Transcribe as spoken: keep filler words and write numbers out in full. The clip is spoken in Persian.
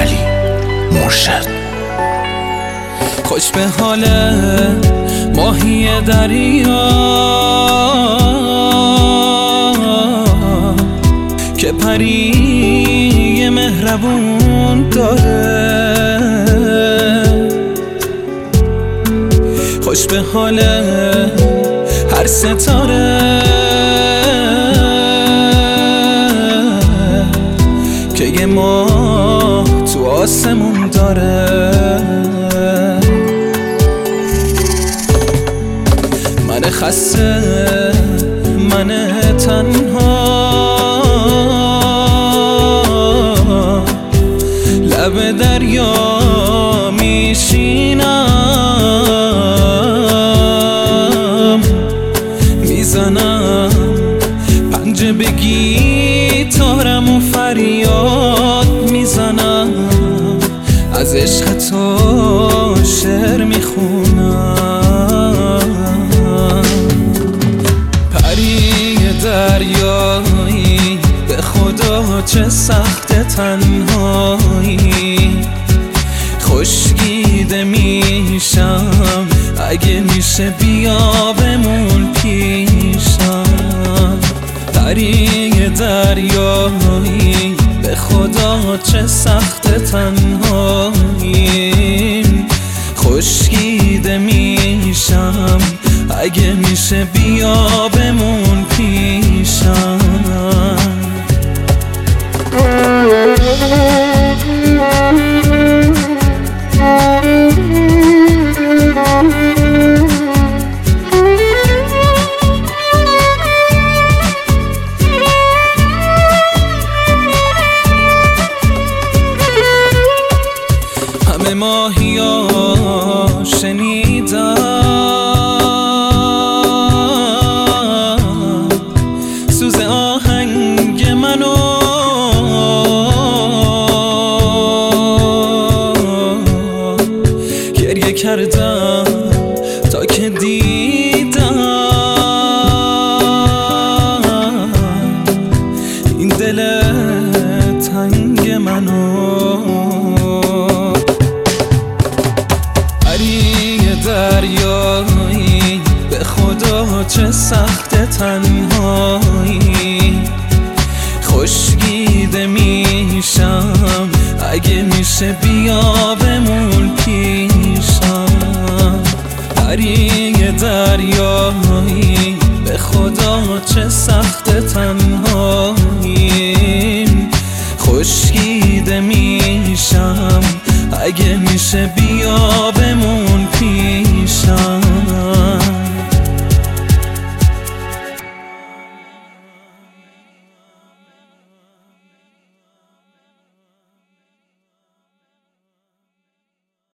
علی مرشد. خوش به حال ماهی دریا که پری مهربون داره. خوش به حال هر ستاره که یه ماه تو آسمون داره. من خسته، من تنها، لب دریا میشینم، میزنم پنجه به گیتارم و فریاد میزنم، از عشق تو شعر میخونم. پری دریایی به خدا چه سخت تنهایی، خشکیده میشم اگه میشه بیا بمون پیشم. پری دریایی به خدا چه سخت تنهایی، خشکیده میشم اگه میشه بیا بمون پیشم. همه ماهیا شنیدم سوز آهنگ منو، گریه کردم تا که دیدم این دل تنگ منو. پری دریایی به خدا چه سخت تنهایی، خشکیده میشم اگه میشه بیا بمون پیشم. پری دریایی به خدا چه سخت تنهایی، خشکیده میشم اگه میشه بیا